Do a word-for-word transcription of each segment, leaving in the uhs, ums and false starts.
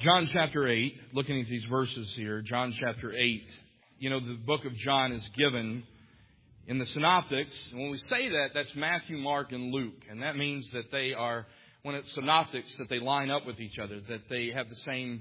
John chapter eight, looking at these verses here, John chapter eight, you know, the book of John is given in the synoptics. And when we say that, that's Matthew, Mark, and Luke. And that means that they are, when it's synoptics, that they line up with each other, that they have the same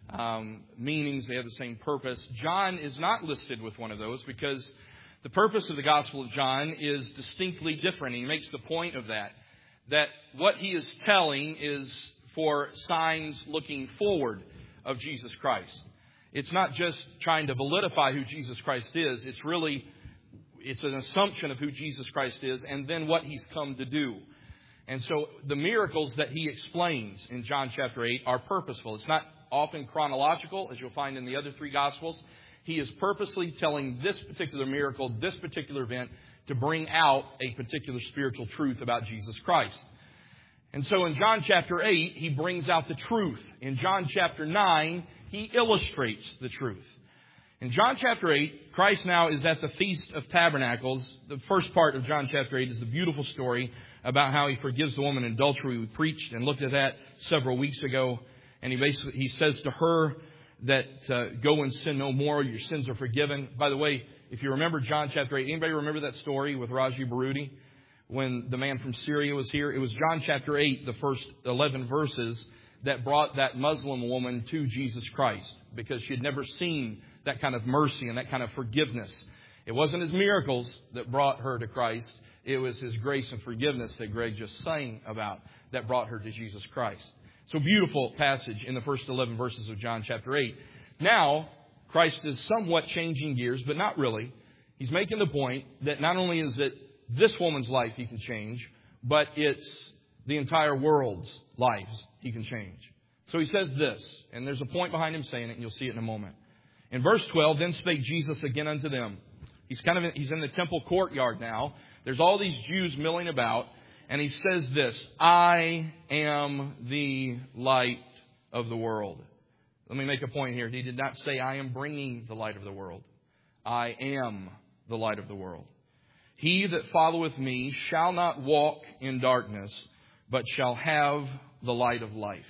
um, meanings, they have the same purpose. John is not listed with one of those because the purpose of the Gospel of John is distinctly different. He makes the point of that, that what he is telling is for signs looking forward of Jesus Christ. It's not just trying to validify who Jesus Christ is. It's really, it's an assumption of who Jesus Christ is and then what He's come to do. And so the miracles that He explains in John chapter eight are purposeful. It's not often chronological, as you'll find in the other three Gospels. He is purposely telling this particular miracle, this particular event, to bring out a particular spiritual truth about Jesus Christ. And so in John chapter eight, He brings out the truth. In John chapter nine, He illustrates the truth. In John chapter eight, Christ now is at the Feast of Tabernacles. The first part of John chapter eight is the beautiful story about how He forgives the woman in adultery. We preached and looked at that several weeks ago. And He basically He says to her that uh, go and sin no more. Your sins are forgiven. By the way, if you remember John chapter eight, anybody remember that story with Raji Baruti? When the man from Syria was here, it was John chapter eight, the first eleven verses, that brought that Muslim woman to Jesus Christ because she had never seen that kind of mercy and that kind of forgiveness. It wasn't His miracles that brought her to Christ. It was His grace and forgiveness that Greg just sang about that brought her to Jesus Christ. So beautiful passage in the first eleven verses of John chapter eight. Now, Christ is somewhat changing gears, but not really. He's making the point that not only is it this woman's life He can change, but it's the entire world's lives He can change. So He says this, and there's a point behind Him saying it, and you'll see it in a moment. In verse twelve, then spake Jesus again unto them. He's kind of in, he's in the temple courtyard now. There's all these Jews milling about, and He says this, I am the light of the world. Let me make a point here. He did not say, I am bringing the light of the world. I am the light of the world. He that followeth me shall not walk in darkness, but shall have the light of life.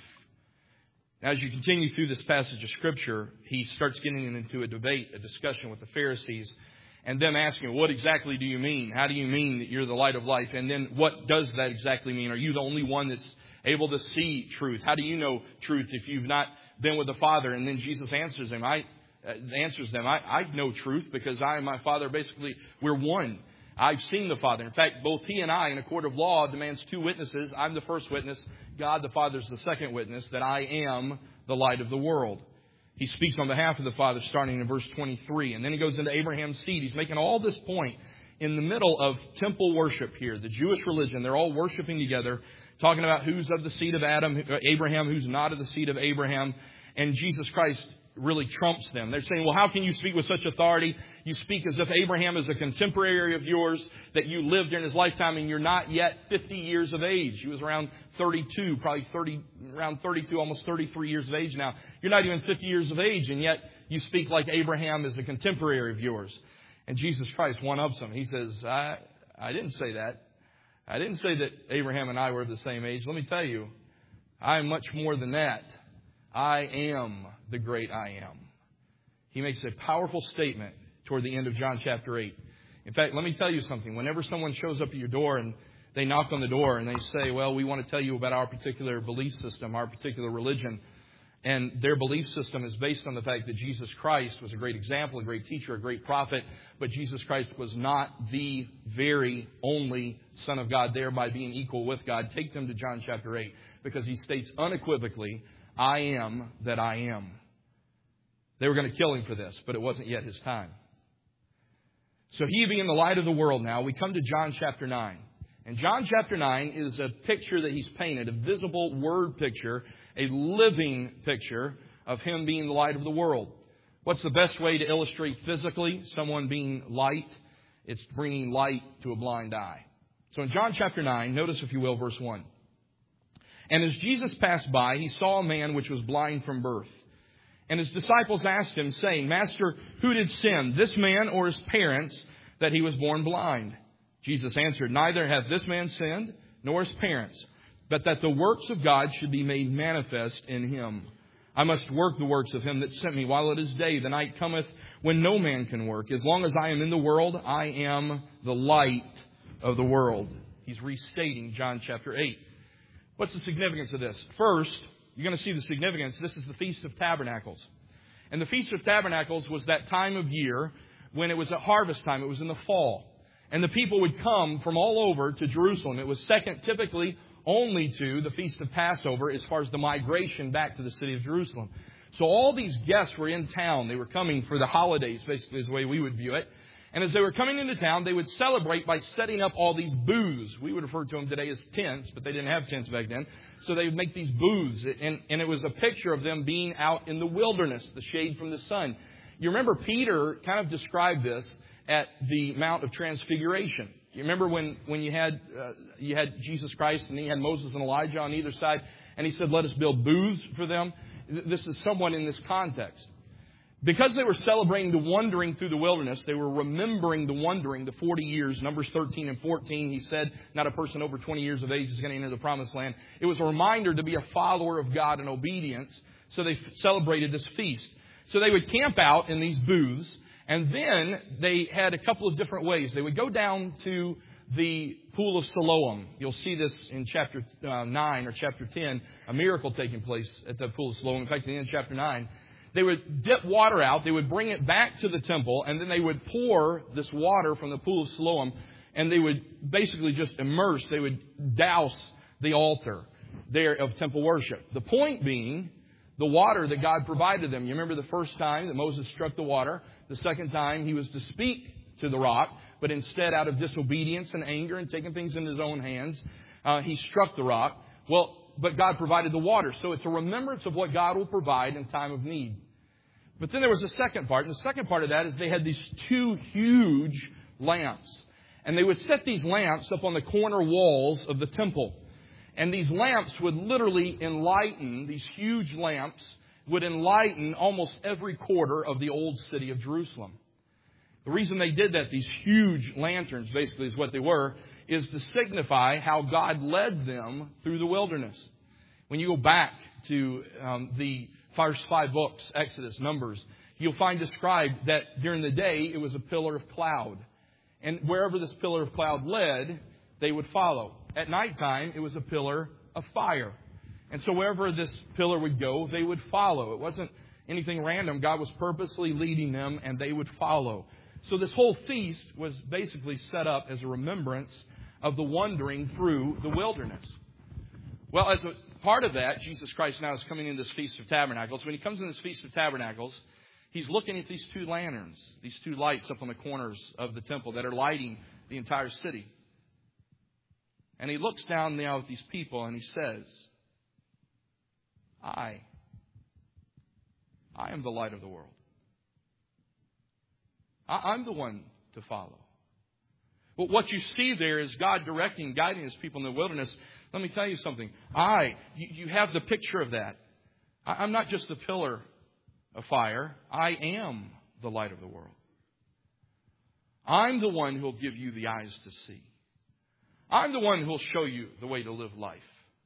As you continue through this passage of Scripture, he starts getting into a debate, a discussion with the Pharisees, and them asking, what exactly do you mean? How do you mean that you're the light of life? And then what does that exactly mean? Are you the only one that's able to see truth? How do you know truth if you've not been with the Father? And then Jesus answers them, I, uh, answers them, I, I know truth because I and my Father, basically, we're one. I've seen the Father. In fact, both He and I in a court of law demands two witnesses. I'm the first witness. God the Father is the second witness that I am the light of the world. He speaks on behalf of the Father starting in verse twenty-three. And then He goes into Abraham's seed. He's making all this point in the middle of temple worship here. The Jewish religion, they're all worshiping together, talking about who's of the seed of Adam, Abraham, who's not of the seed of Abraham. And Jesus Christ really trumps them. They're saying, well, how can you speak with such authority? You speak as if Abraham is a contemporary of yours, that you lived during his lifetime, and you're not yet fifty years of age. He was around thirty-two, probably thirty, around thirty-two, almost thirty-three years of age now. You're not even fifty years of age, and yet you speak like Abraham is a contemporary of yours. And Jesus Christ one-ups them. He says, I, I didn't say that. I didn't say that Abraham and I were of the same age. Let me tell you, I am much more than that. I am the great I am. He makes a powerful statement toward the end of John chapter eight. In fact, let me tell you something. Whenever someone shows up at your door and they knock on the door and they say, well, we want to tell you about our particular belief system, our particular religion, and their belief system is based on the fact that Jesus Christ was a great example, a great teacher, a great prophet, but Jesus Christ was not the very only Son of God, thereby being equal with God. Take them to John chapter eight, because He states unequivocally, I am that I am. They were going to kill Him for this, but it wasn't yet His time. So He being the light of the world now, we come to John chapter nine. And John chapter nine is a picture that He's painted, a visible word picture, a living picture of Him being the light of the world. What's the best way to illustrate physically someone being light? It's bringing light to a blind eye. So in John chapter nine, notice if you will, verse one. And as Jesus passed by, He saw a man which was blind from birth. And His disciples asked Him, saying, Master, who did sin, this man or his parents, that he was born blind? Jesus answered, Neither hath this man sinned, nor his parents, but that the works of God should be made manifest in him. I must work the works of him that sent me while it is day. The night cometh when no man can work. As long as I am in the world, I am the light of the world. He's restating John chapter eight. What's the significance of this? First, you're going to see the significance. This is the Feast of Tabernacles. And the Feast of Tabernacles was that time of year when it was at harvest time. It was in the fall. And the people would come from all over to Jerusalem. It was second typically only to the Feast of Passover as far as the migration back to the city of Jerusalem. So all these guests were in town. They were coming for the holidays, basically is the way we would view it. And as they were coming into town, they would celebrate by setting up all these booths. We would refer to them today as tents, but they didn't have tents back then. So they would make these booths. And, and it was a picture of them being out in the wilderness, the shade from the sun. You remember Peter kind of described this at the Mount of Transfiguration. You remember when, when you had uh, you had Jesus Christ and he had Moses and Elijah on either side, and he said, let us build booths for them. This is someone in this context. Because they were celebrating the wandering through the wilderness, they were remembering the wandering, the forty years, Numbers thirteen and fourteen. He said, not a person over twenty years of age is going to enter the promised land. It was a reminder to be a follower of God in obedience. So they celebrated this feast. So they would camp out in these booths. And then they had a couple of different ways. They would go down to the pool of Siloam. You'll see this in chapter uh, nine or chapter ten, a miracle taking place at the pool of Siloam. In fact, at the end of chapter nine, they would dip water out. They would bring it back to the temple, and then they would pour this water from the pool of Siloam, and they would basically just immerse. They would douse the altar there of temple worship. The point being, the water that God provided them. You remember the first time that Moses struck the water. The second time he was to speak to the rock, but instead out of disobedience and anger and taking things into his own hands, uh, he struck the rock. Well, but God provided the water. So it's a remembrance of what God will provide in time of need. But then there was a second part. And the second part of that is they had these two huge lamps. And they would set these lamps up on the corner walls of the temple. And these lamps would literally enlighten, these huge lamps would enlighten almost every quarter of the old city of Jerusalem. The reason they did that, these huge lanterns basically is what they were, is to signify how God led them through the wilderness. When you go back to um, the first five books, Exodus, Numbers, you'll find described that during the day it was a pillar of cloud. And wherever this pillar of cloud led, they would follow. At nighttime, it was a pillar of fire. And so wherever this pillar would go, they would follow. It wasn't anything random. God was purposely leading them, and they would follow. So this whole feast was basically set up as a remembrance of the wandering through the wilderness. Well, as a part of that, Jesus Christ now is coming in this Feast of Tabernacles. When he comes in this Feast of Tabernacles, he's looking at these two lanterns, these two lights up on the corners of the temple that are lighting the entire city. And he looks down now at these people and he says, I, I am the light of the world. I, I'm the one to follow. But what you see there is God directing, guiding his people in the wilderness. Let me tell you something. I, you, you have the picture of that. I, I'm not just the pillar of fire. I am the light of the world. I'm the one who will give you the eyes to see. I'm the one who will show you the way to live life.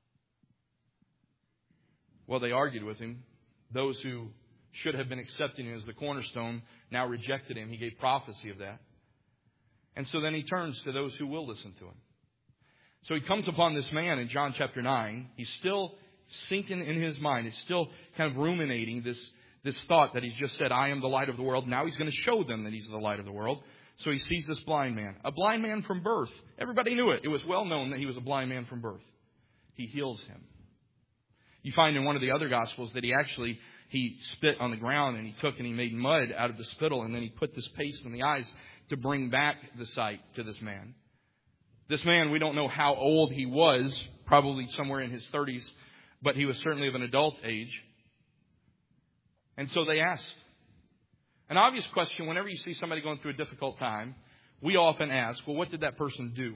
Well, they argued with him. Those who should have been accepting him as the cornerstone now rejected him. He gave prophecy of that. And so then he turns to those who will listen to him. So he comes upon this man in John chapter nine. He's still sinking in his mind. He's still kind of ruminating this, this thought that he's just said, I am the light of the world. Now he's going to show them that he's the light of the world. So he sees this blind man, a blind man from birth. Everybody knew it. It was well known that he was a blind man from birth. He heals him. You find in one of the other Gospels that he actually, he spit on the ground and he took and he made mud out of the spittle and then he put this paste in the eyes to bring back the sight to this man. This man, we don't know how old he was, probably somewhere in his thirties, but he was certainly of an adult age. And so they asked. An obvious question, whenever you see somebody going through a difficult time, we often ask, well, what did that person do?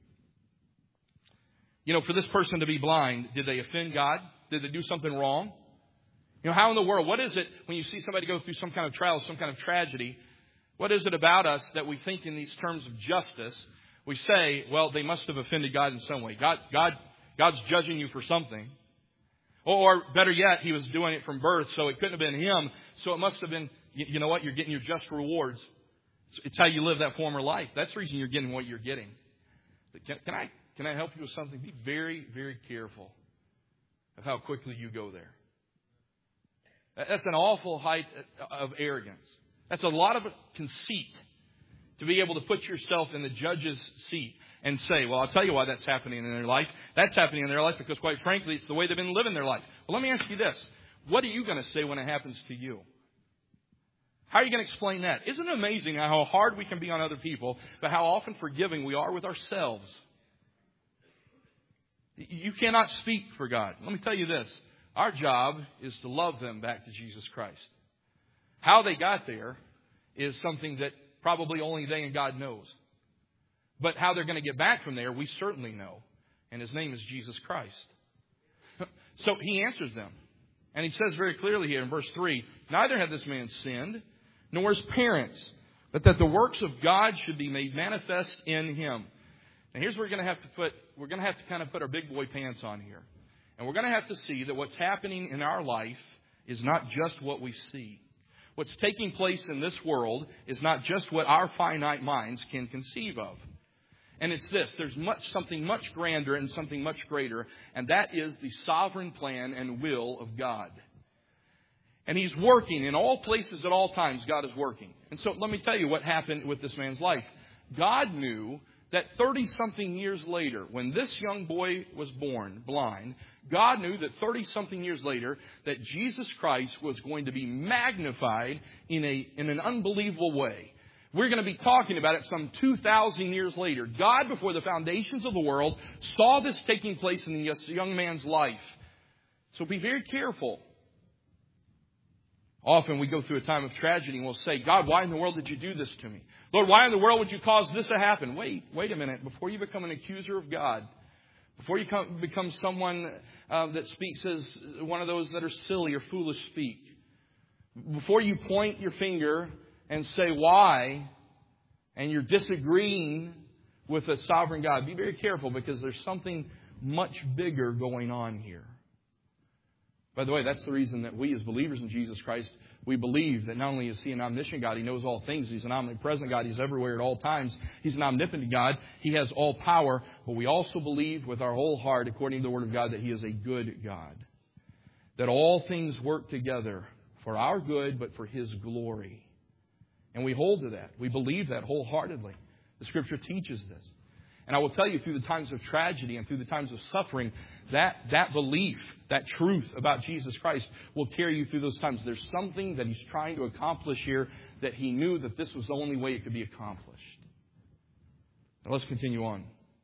You know, for this person to be blind, did they offend God? Did they do something wrong? You know, how in the world, what is it when you see somebody go through some kind of trial, some kind of tragedy? What is it about us that we think in these terms of justice? We say, well, they must have offended God in some way. God, God, God's judging you for something. Or better yet, he was doing it from birth, so it couldn't have been him. So it must have been, you know what, you're getting your just rewards. It's how you live that former life. That's the reason you're getting what you're getting. But can, can I can I help you with something? Be very, very careful of how quickly you go there. That's an awful height of arrogance. That's a lot of conceit to be able to put yourself in the judge's seat and say, well, I'll tell you why that's happening in their life. That's happening in their life because, quite frankly, it's the way they've been living their life. Well, let me ask you this. What are you going to say when it happens to you? How are you going to explain that? Isn't it amazing how hard we can be on other people, but how often forgiving we are with ourselves? You cannot speak for God. Let me tell you this. Our job is to love them back to Jesus Christ. How they got there is something that probably only they and God knows. But how they're going to get back from there, we certainly know. And His name is Jesus Christ. So He answers them. And He says very clearly here in verse three, neither had this man sinned, nor his parents, but that the works of God should be made manifest in him. And here's where we're going to have to put, we're going to have to kind of put our big boy pants on here. And we're going to have to see that what's happening in our life is not just what we see. What's taking place in this world is not just what our finite minds can conceive of. And it's this, there's much something much grander and something much greater, and that is the sovereign plan and will of God. And He's working in all places at all times. God is working. And so let me tell you what happened with this man's life. God knew that thirty-something years later, when this young boy was born blind, God knew that thirty-something years later that Jesus Christ was going to be magnified in a in an unbelievable way. We're going to be talking about it some two thousand years later. God, before the foundations of the world, saw this taking place in this young man's life. So be very careful. Often we go through a time of tragedy and we'll say, God, why in the world did you do this to me? Lord, why in the world would you cause this to happen? Wait, wait a minute. Before you become an accuser of God, before you come, become someone uh, that speaks as one of those that are silly or foolish speak, before you point your finger and say why, and you're disagreeing with a sovereign God, be very careful because there's something much bigger going on here. By the way, that's the reason that we as believers in Jesus Christ, we believe that not only is He an omniscient God, He knows all things. He's an omnipresent God. He's everywhere at all times. He's an omnipotent God. He has all power. But we also believe with our whole heart, according to the Word of God, that He is a good God. That all things work together for our good, but for His glory. And we hold to that. We believe that wholeheartedly. The Scripture teaches this. And I will tell you, through the times of tragedy and through the times of suffering, that, that belief, that truth about Jesus Christ will carry you through those times. There's something that He's trying to accomplish here that He knew that this was the only way it could be accomplished. Now let's continue on.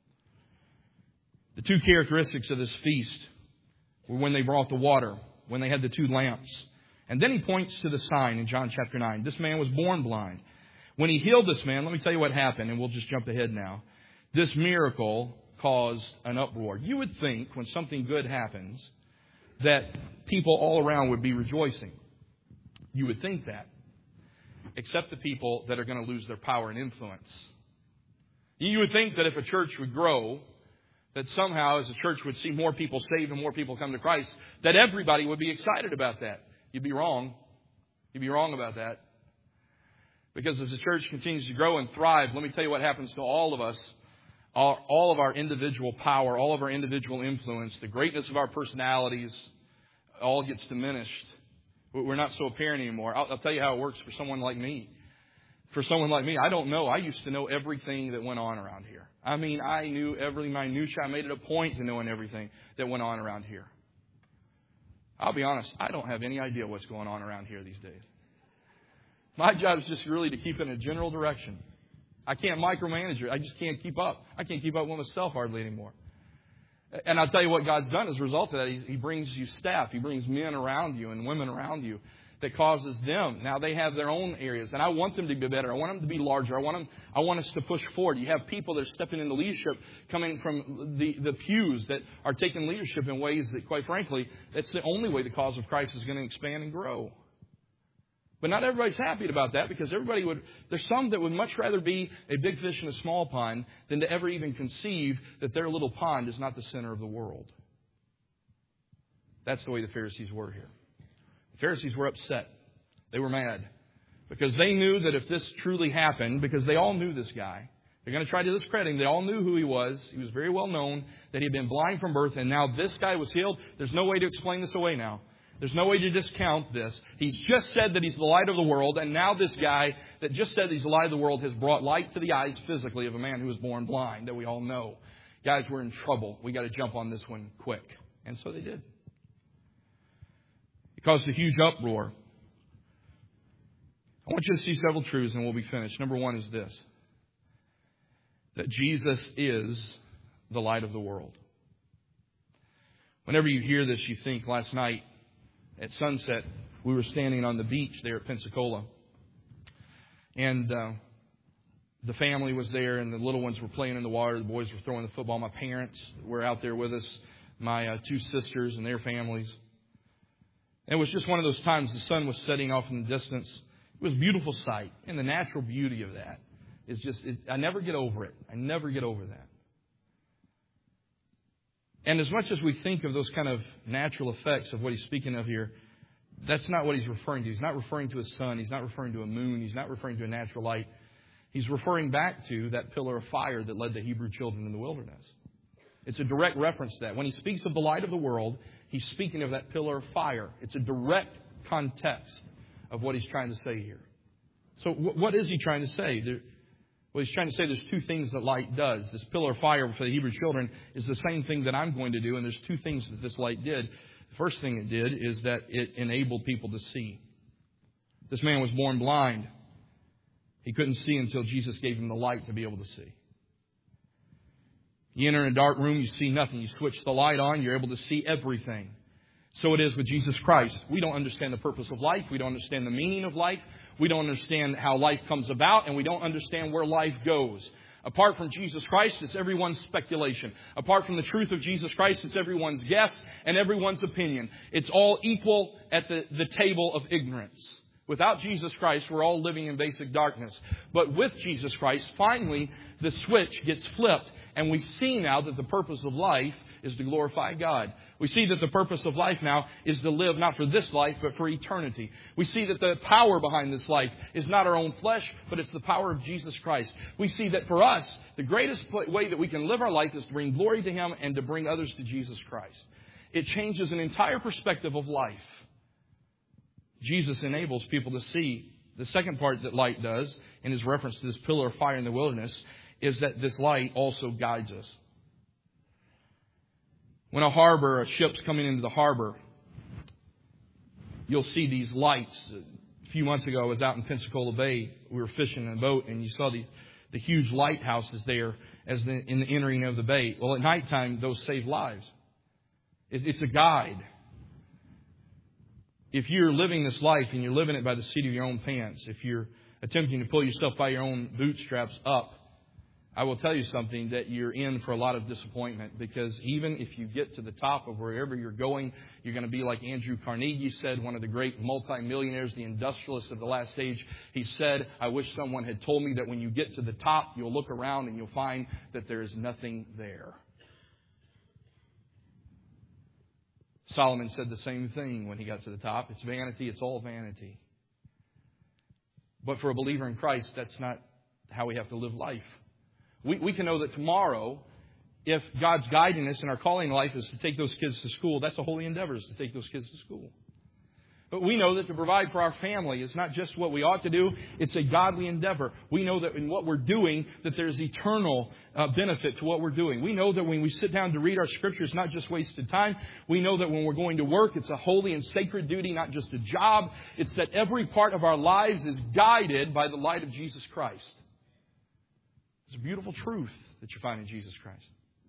The two characteristics of this feast were when they brought the water, when they had the two lamps. And then He points to the sign in John chapter nine. This man was born blind. When He healed this man, let me tell you what happened, and we'll just jump ahead now. This miracle caused an uproar. You would think when something good happens that people all around would be rejoicing. You would think that. Except the people that are going to lose their power and influence. You would think that if a church would grow, that somehow as a church would see more people saved and more people come to Christ, that everybody would be excited about that. You'd be wrong. You'd be wrong about that. Because as the church continues to grow and thrive, let me tell you what happens to all of us. All, all of our individual power, all of our individual influence, the greatness of our personalities, all gets diminished. We're not so apparent anymore. I'll, I'll tell you how it works for someone like me. For someone like me, I don't know. I used to know everything that went on around here. I mean, I knew every minutia. I made it a point to knowing everything that went on around here. I'll be honest, I don't have any idea what's going on around here these days. My job is just really to keep in a general direction. I can't micromanage it. I just can't keep up. I can't keep up with myself hardly anymore. And I'll tell you what God's done as a result of that. He, he brings you staff. He brings men around you and women around you that causes them. Now they have their own areas. And I want them to be better. I want them to be larger. I want them, I want us to push forward. You have people that are stepping into leadership coming from the, the pews that are taking leadership in ways that, quite frankly, that's the only way the cause of Christ is going to expand and grow. But not everybody's happy about that because everybody would, there's some that would much rather be a big fish in a small pond than to ever even conceive that their little pond is not the center of the world. That's the way the Pharisees were here. The Pharisees were upset. They were mad. Because they knew that if this truly happened, because they all knew this guy, they're going to try to discredit him. They all knew who he was. He was very well known, that he had been blind from birth, and now this guy was healed. There's no way to explain this away now. There's no way to discount this. He's just said that he's the light of the world, and now this guy that just said he's the light of the world has brought light to the eyes physically of a man who was born blind, that we all know. Guys, we're in trouble. We got to jump on this one quick. And so they did. It caused a huge uproar. I want you to see several truths and we'll be finished. Number one is this. That Jesus is the light of the world. Whenever you hear this, you think last night at sunset, we were standing on the beach there at Pensacola. And uh, the family was there and the little ones were playing in the water. The boys were throwing the football. My parents were out there with us. My uh, two sisters and their families. And it was just one of those times the sun was setting off in the distance. It was a beautiful sight. And the natural beauty of that is just, it, I never get over it. I never get over that. And as much as we think of those kind of natural effects of what he's speaking of here, that's not what he's referring to. He's not referring to a sun. He's not referring to a moon. He's not referring to a natural light. He's referring back to that pillar of fire that led the Hebrew children in the wilderness. It's a direct reference to that. When he speaks of the light of the world, he's speaking of that pillar of fire. It's a direct context of what he's trying to say here. So what is he trying to say? There, well, he's trying to say there's two things that light does. This pillar of fire for the Hebrew children is the same thing that I'm going to do, and there's two things that this light did. The first thing it did is that it enabled people to see. This man was born blind. He couldn't see until Jesus gave him the light to be able to see. You enter in a dark room, you see nothing. You switch the light on, you're able to see everything. So it is with Jesus Christ. We don't understand the purpose of life. We don't understand the meaning of life. We don't understand how life comes about, and we don't understand where life goes. Apart from Jesus Christ, it's everyone's speculation. Apart from the truth of Jesus Christ, it's everyone's guess and everyone's opinion. It's all equal at the, the table of ignorance. Without Jesus Christ, we're all living in basic darkness. But with Jesus Christ, finally, the switch gets flipped. And we see now that the purpose of life is to glorify God. We see that the purpose of life now is to live not for this life, but for eternity. We see that the power behind this life is not our own flesh, but it's the power of Jesus Christ. We see that for us, the greatest way that we can live our life is to bring glory to Him and to bring others to Jesus Christ. It changes an entire perspective of life. Jesus enables people to see. The second part that light does, in his reference to this pillar of fire in the wilderness, is that this light also guides us. When a harbor, a ship's coming into the harbor, you'll see these lights. A few months ago, I was out in Pensacola Bay. We were fishing in a boat, and you saw these, the huge lighthouses there as the, in the entering of the bay. Well, at nighttime, those save lives. It, it's a guide. If you're living this life and you're living it by the seat of your own pants, if you're attempting to pull yourself by your own bootstraps up, I will tell you something, that you're in for a lot of disappointment, because even if you get to the top of wherever you're going, you're going to be like Andrew Carnegie said, one of the great multimillionaires, the industrialist of the last age. He said, I wish someone had told me that when you get to the top, you'll look around and you'll find that there is nothing there. Solomon said the same thing when he got to the top. It's vanity. It's all vanity. But for a believer in Christ, that's not how we have to live life. We, we can know that tomorrow, if God's guiding us and our calling in life is to take those kids to school, that's a holy endeavor, is to take those kids to school. But we know that to provide for our family is not just what we ought to do. It's a godly endeavor. We know that in what we're doing, that there's eternal uh, benefit to what we're doing. We know that when we sit down to read our scriptures, it's not just wasted time. We know that when we're going to work, it's a holy and sacred duty, not just a job. It's that every part of our lives is guided by the light of Jesus Christ. It's a beautiful truth that you find in Jesus Christ.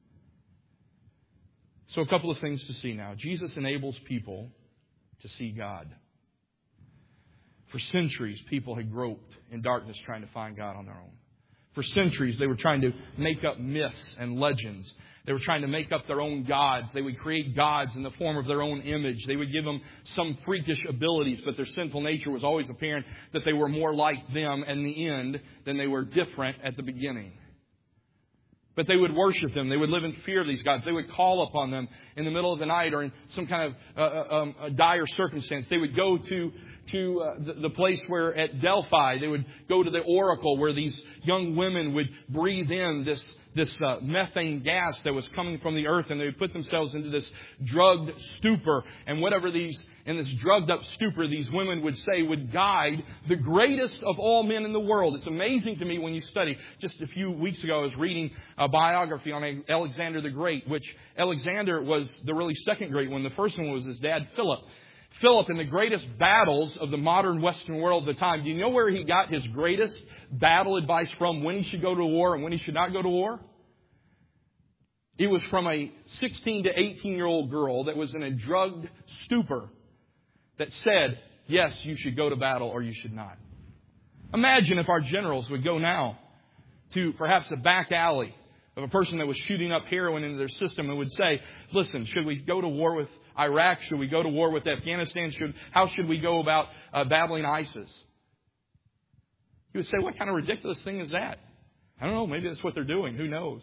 So a couple of things to see now. Jesus enables people to see God. For centuries, people had groped in darkness trying to find God on their own. For centuries, they were trying to make up myths and legends. They were trying to make up their own gods. They would create gods in the form of their own image. They would give them some freakish abilities, but their sinful nature was always apparent that they were more like them in the end than they were different at the beginning. But they would worship them. They would live in fear of these gods. They would call upon them in the middle of the night or in some kind of uh, um, a dire circumstance. They would go to to uh, the, the place where at Delphi, they would go to the oracle where these young women would breathe in this this uh, methane gas that was coming from the earth, and they would put themselves into this drugged stupor. And whatever these, in this drugged up stupor, these women would say would guide the greatest of all men in the world. It's amazing to me when you study. Just a few weeks ago, I was reading a biography on Alexander the Great, which Alexander was the really second great one. The first one was his dad, Philip. Philip, in the greatest battles of the modern Western world at the time, do you know where he got his greatest battle advice from, when he should go to war and when he should not go to war? It was from a sixteen to eighteen-year-old girl that was in a drugged stupor that said, yes, you should go to battle or you should not. Imagine if our generals would go now to perhaps a back alley of a person that was shooting up heroin into their system and would say, listen, should we go to war with Iraq? Should we go to war with Afghanistan? Should, how should we go about uh, battling ISIS? He would say, what kind of ridiculous thing is that? I don't know. Maybe that's what they're doing. Who knows?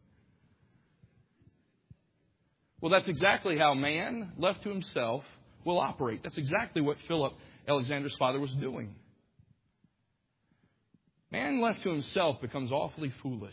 Well, that's exactly how man, left to himself, will operate. That's exactly what Philip, Alexander's father, was doing. Man left to himself becomes awfully foolish.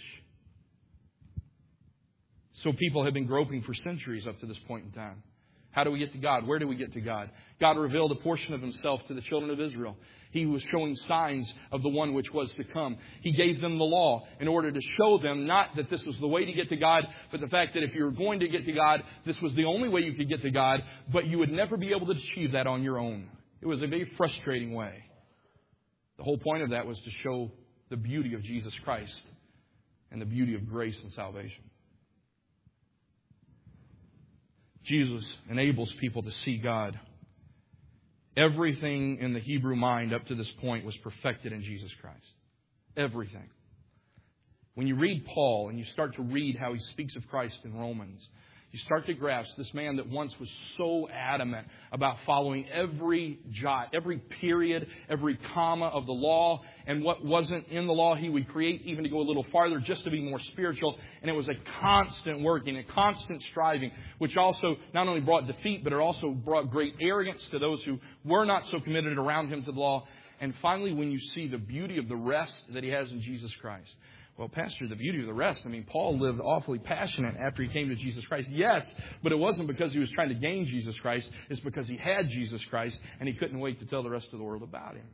So people have been groping for centuries up to this point in time. How do we get to God? Where do we get to God? God revealed a portion of Himself to the children of Israel. He was showing signs of the one which was to come. He gave them the law in order to show them not that this was the way to get to God, but the fact that if you were going to get to God, this was the only way you could get to God, but you would never be able to achieve that on your own. It was a very frustrating way. The whole point of that was to show the beauty of Jesus Christ and the beauty of grace and salvation. Jesus enables people to see God. Everything in the Hebrew mind up to this point was perfected in Jesus Christ. Everything. When you read Paul and you start to read how he speaks of Christ in Romans, you start to grasp this man that once was so adamant about following every jot, every period, every comma of the law, and what wasn't in the law he would create even to go a little farther just to be more spiritual. And it was a constant working, a constant striving, which also not only brought defeat, but it also brought great arrogance to those who were not so committed around him to the law. And finally, when you see the beauty of the rest that he has in Jesus Christ. Well, Pastor, the beauty of the rest, I mean, Paul lived awfully passionate after he came to Jesus Christ. Yes, but it wasn't because he was trying to gain Jesus Christ. It's because he had Jesus Christ and he couldn't wait to tell the rest of the world about him.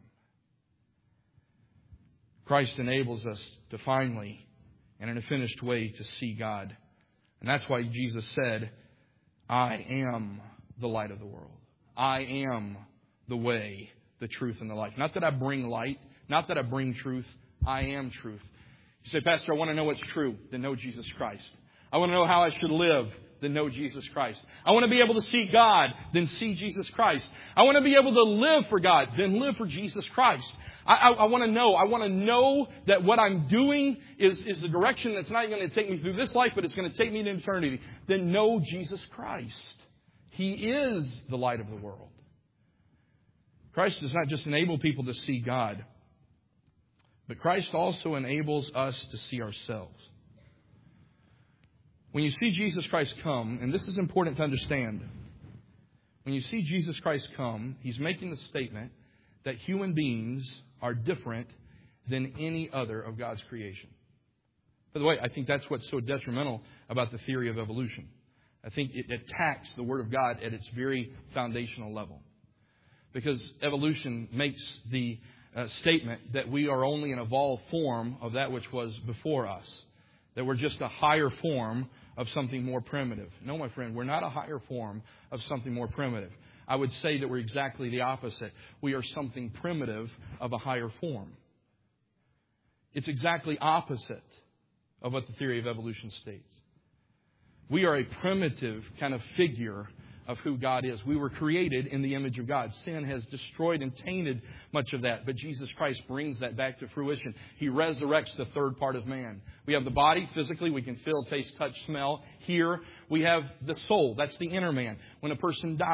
Christ enables us to finally, and in a finished way, to see God. And that's why Jesus said, I am the light of the world. I am the way, the truth, and the life. Not that I bring light, not that I bring truth. I am truth. You say, Pastor, I want to know what's true. Then know Jesus Christ. I want to know how I should live. Then know Jesus Christ. I want to be able to see God. Then see Jesus Christ. I want to be able to live for God. Then live for Jesus Christ. I, I, I want to know. I want to know that what I'm doing is, is the direction that's not going to take me through this life, but it's going to take me to eternity. Then know Jesus Christ. He is the light of the world. Christ does not just enable people to see God, but Christ also enables us to see ourselves. When you see Jesus Christ come, and this is important to understand, when you see Jesus Christ come, He's making the statement that human beings are different than any other of God's creation. By the way, I think that's what's so detrimental about the theory of evolution. I think it attacks the Word of God at its very foundational level. Because evolution makes the Uh, statement that we are only an evolved form of that which was before us. That we're just a higher form of something more primitive. No, my friend, we're not a higher form of something more primitive. I would say that we're exactly the opposite. We are something primitive of a higher form. It's exactly opposite of what the theory of evolution states. We are a primitive kind of figure of who God is. We were created in the image of God. Sin has destroyed and tainted much of that, but Jesus Christ brings that back to fruition. He resurrects the third part of man. We have the body, physically, we can feel, taste, touch, smell, hear. We have the soul, that's the inner man. When a person dies,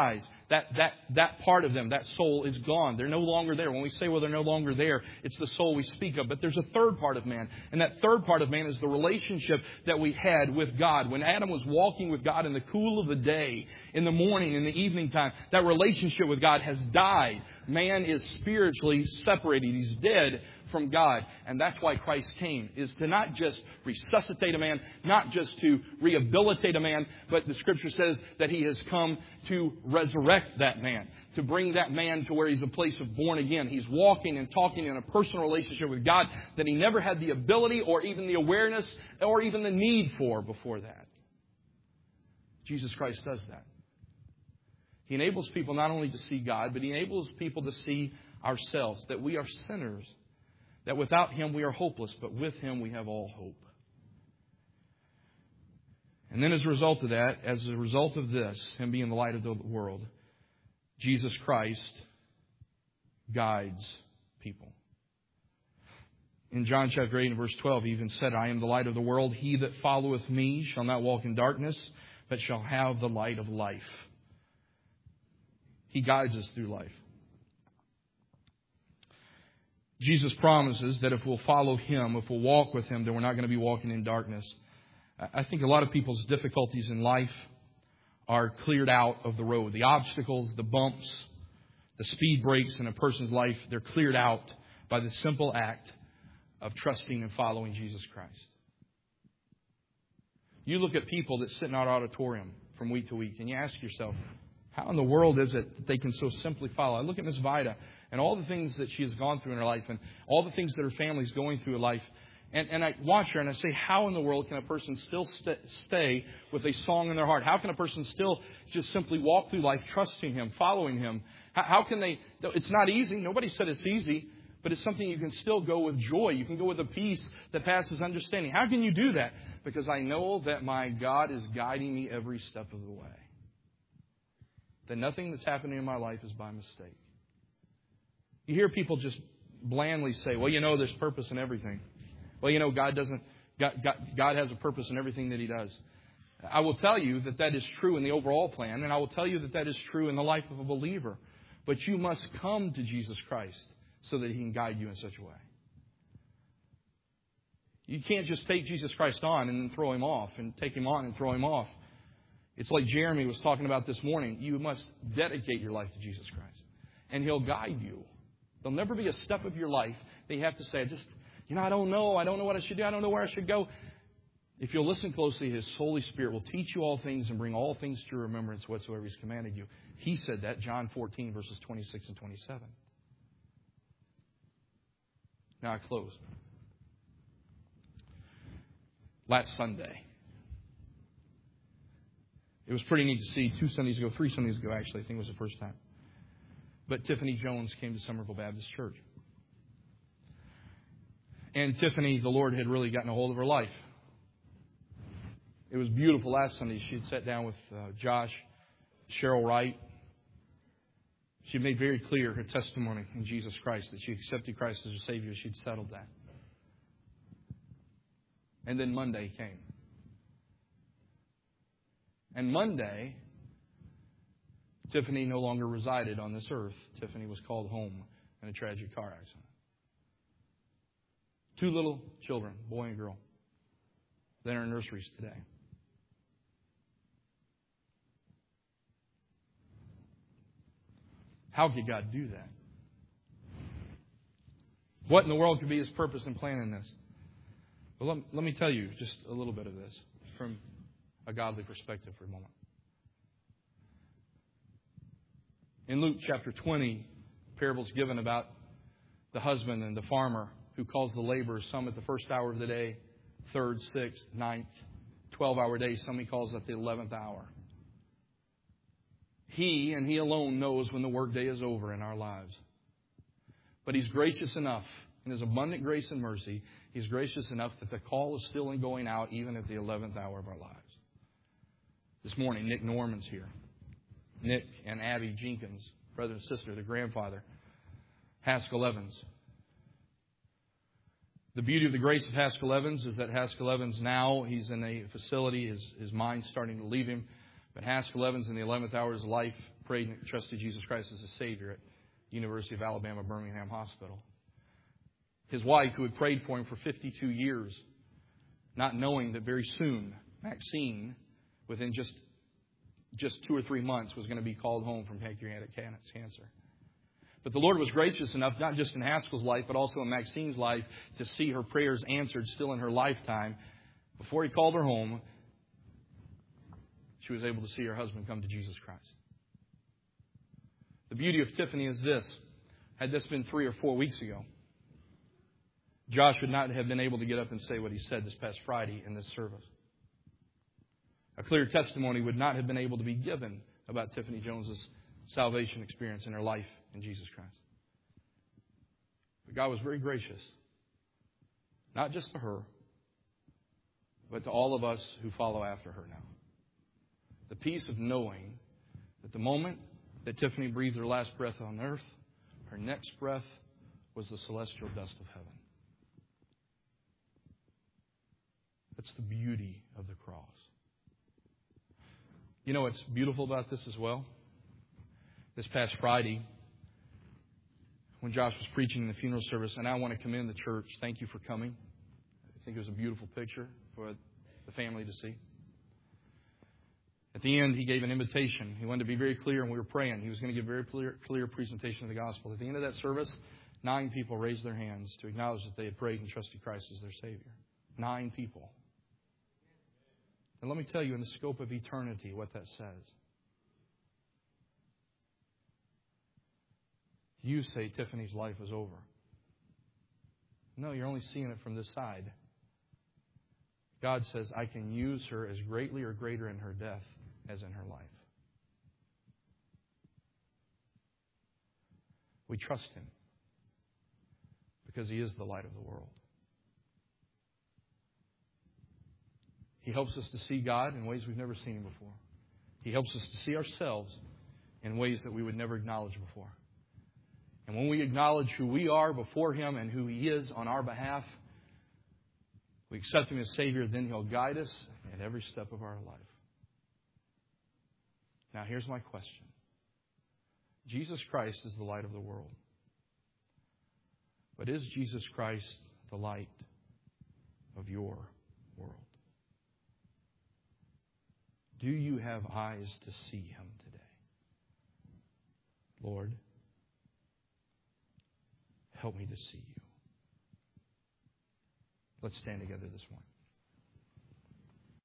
That, that, that part of them, that soul is gone. They're no longer there. When we say, well, they're no longer there, it's the soul we speak of. But there's a third part of man. And that third part of man is the relationship that we had with God. When Adam was walking with God in the cool of the day, in the morning, in the evening time, that relationship with God has died. Man is spiritually separated. He's dead from God. And that's why Christ came, is to not just resuscitate a man, not just to rehabilitate a man, but the Scripture says that He has come to resurrect that man, to bring that man to where he's a place of born again. He's walking and talking in a personal relationship with God that he never had the ability or even the awareness or even the need for before that. Jesus Christ does that. He enables people not only to see God, but He enables people to see ourselves, that we are sinners, that without Him we are hopeless, but with Him we have all hope. And then as a result of that, as a result of this, Him being the light of the world, Jesus Christ guides people. In John chapter eight and verse twelve, He even said, I am the light of the world. He that followeth me shall not walk in darkness, but shall have the light of life. He guides us through life. Jesus promises that if we'll follow Him, if we'll walk with Him, then we're not going to be walking in darkness. I think a lot of people's difficulties in life are cleared out of the road. The obstacles, the bumps, the speed breaks in a person's life, they're cleared out by the simple act of trusting and following Jesus Christ. You look at people that sit in our auditorium from week to week and you ask yourself, how in the world is it that they can so simply follow? I look at Miss Vida and all the things that she has gone through in her life and all the things that her family's going through in life. And, and I watch her and I say, how in the world can a person still st- stay with a song in their heart? How can a person still just simply walk through life trusting Him, following Him? How, how can they? It's not easy. Nobody said it's easy. But it's something you can still go with joy. You can go with a peace that passes understanding. How can you do that? Because I know that my God is guiding me every step of the way. That nothing that's happening in my life is by mistake. You hear people just blandly say, well, you know, there's purpose in everything. Well, you know, God doesn't, God, God, God has a purpose in everything that He does. I will tell you that that is true in the overall plan, and I will tell you that that is true in the life of a believer. But you must come to Jesus Christ so that He can guide you in such a way. You can't just take Jesus Christ on and then throw Him off, and take Him on and throw Him off. It's like Jeremy was talking about this morning. You must dedicate your life to Jesus Christ, and He'll guide you. There'll never be a step of your life that you have to say, I just, you know, I don't know. I don't know what I should do. I don't know where I should go. If you'll listen closely, His Holy Spirit will teach you all things and bring all things to your remembrance whatsoever He's commanded you. He said that, John fourteen, verses twenty-six and twenty-seven. Now I close. Last Sunday, it was pretty neat to see two Sundays ago, three Sundays ago actually, I think it was the first time. But Tiffany Jones came to Somerville Baptist Church. And Tiffany, the Lord had really gotten a hold of her life. It was beautiful last Sunday. She had sat down with uh, Josh, Cheryl Wright. She had made very clear her testimony in Jesus Christ, that she accepted Christ as her Savior. She'd settled that. And then Monday came. And Monday, Tiffany no longer resided on this earth. Tiffany was called home in a tragic car accident. Two little children, boy and girl. They're in our nurseries today. How could God do that? What in the world could be His purpose and plan in this? Well, let, let me tell you just a little bit of this from a godly perspective for a moment. In Luke chapter twenty, parable's given about the husband and the farmer who calls the laborers, some at the first hour of the day, third, sixth, ninth, twelve-hour day. Some He calls at the eleventh hour. He and He alone knows when the workday is over in our lives. But He's gracious enough, in His abundant grace and mercy, He's gracious enough that the call is still in going out even at the eleventh hour of our lives. This morning, Nick Norman's here. Nick and Abby Jenkins, brother and sister, the grandfather, Haskell Evans. The beauty of the grace of Haskell Evans is that Haskell Evans now, he's in a facility, his, his mind's starting to leave him. But Haskell Evans in the eleventh hour of his life prayed and trusted Jesus Christ as a Savior at University of Alabama, Birmingham Hospital. His wife, who had prayed for him for fifty-two years, not knowing that very soon, Maxine, within just, just two or three months, was going to be called home from pancreatic cancer. But the Lord was gracious enough, not just in Haskell's life, but also in Maxine's life, to see her prayers answered still in her lifetime. Before He called her home, she was able to see her husband come to Jesus Christ. The beauty of Tiffany is this. Had this been three or four weeks ago, Josh would not have been able to get up and say what he said this past Friday in this service. A clear testimony would not have been able to be given about Tiffany Jones's salvation experience in her life in Jesus Christ. But God was very gracious, not just to her, but to all of us who follow after her now. The peace of knowing that the moment that Tiffany breathed her last breath on earth, her next breath was the celestial dust of heaven. That's the beauty of the cross. You know what's beautiful about this as well? This past Friday, when Josh was preaching in the funeral service, and I want to commend the church. Thank you for coming. I think it was a beautiful picture for the family to see. At the end, he gave an invitation. He wanted to be very clear, and we were praying. He was going to give a very clear, clear presentation of the gospel. At the end of that service, nine people raised their hands to acknowledge that they had prayed and trusted Christ as their Savior. Nine people. And let me tell you, in the scope of eternity, what that says. You say Tiffany's life is over. No, you're only seeing it from this side. God says, I can use her as greatly or greater in her death as in her life. We trust Him because He is the light of the world. He helps us to see God in ways we've never seen Him before. He helps us to see ourselves in ways that we would never acknowledge before. And when we acknowledge who we are before Him and who He is on our behalf, we accept Him as Savior, then He'll guide us at every step of our life. Now, here's my question. Jesus Christ is the light of the world. But is Jesus Christ the light of your world? Do you have eyes to see Him today? Lord, help me to see You. Let's stand together this morning.